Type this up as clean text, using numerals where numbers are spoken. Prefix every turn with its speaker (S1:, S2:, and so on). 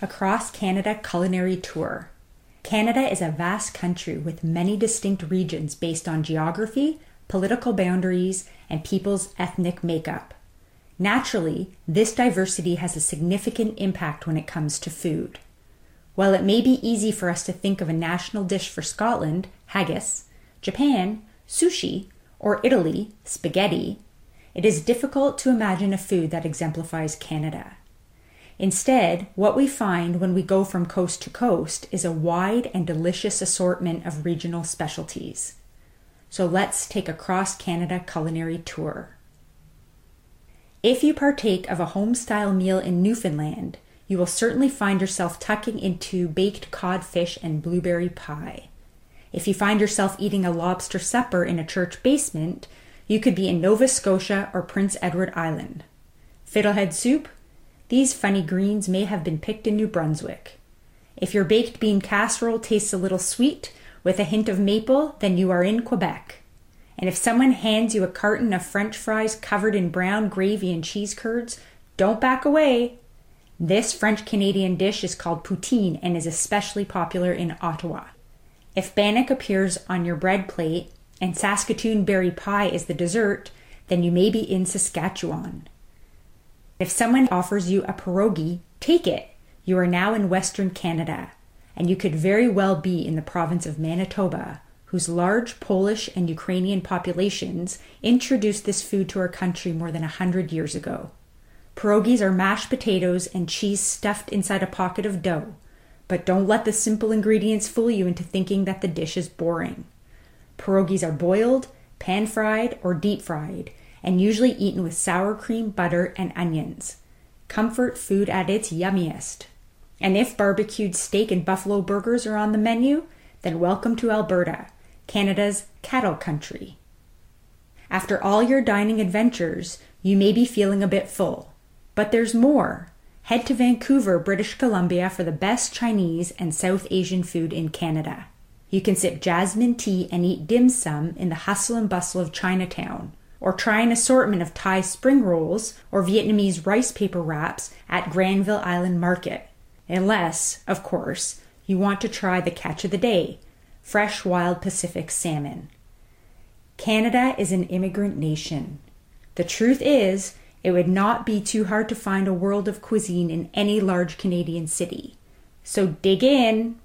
S1: Across Canada Culinary Tour. Canada is a vast country with many distinct regions based on geography, political boundaries, and people's ethnic makeup. Naturally, this diversity has a significant impact when it comes to food. While it may be easy for us to think of a national dish for Scotland, haggis, Japan, sushi, or Italy, spaghetti, it is difficult to imagine a food that exemplifies Canada. Instead, what we find when we go from coast to coast is a wide and delicious assortment of regional specialties. So let's take a cross-Canada culinary tour. If you partake of a home-style meal in Newfoundland, you will certainly find yourself tucking into baked codfish and blueberry pie. If you find yourself eating a lobster supper in a church basement, you could be in Nova Scotia or Prince Edward Island. Fiddlehead soup? These funny greens may have been picked in New Brunswick. If your baked bean casserole tastes a little sweet with a hint of maple, then you are in Quebec. And if someone hands you a carton of French fries covered in brown gravy and cheese curds, don't back away. This French-Canadian dish is called poutine and is especially popular in Ottawa. If bannock appears on your bread plate and Saskatoon berry pie is the dessert, then you may be in Saskatchewan. If someone offers you a pierogi, take it. You are now in Western Canada, and you could very well be in the province of Manitoba, whose large Polish and Ukrainian populations introduced this food to our country more than 100 years ago. Pierogis are mashed potatoes and cheese stuffed inside a pocket of dough, but don't let the simple ingredients fool you into thinking that the dish is boring. Pierogis are boiled, pan-fried, or deep-fried, and usually eaten with sour cream, butter, and onions. Comfort food at its yummiest. And if barbecued steak and buffalo burgers are on the menu, then welcome to Alberta, Canada's cattle country. After all your dining adventures, you may be feeling a bit full. But there's more. Head to Vancouver, British Columbia for the best Chinese and South Asian food in Canada. You can sip jasmine tea and eat dim sum in the hustle and bustle of Chinatown, or try an assortment of Thai spring rolls or Vietnamese rice paper wraps at Granville Island Market. Unless, of course, you want to try the catch of the day, fresh wild Pacific salmon. Canada is an immigrant nation. The truth is, it would not be too hard to find a world of cuisine in any large Canadian city. So dig in.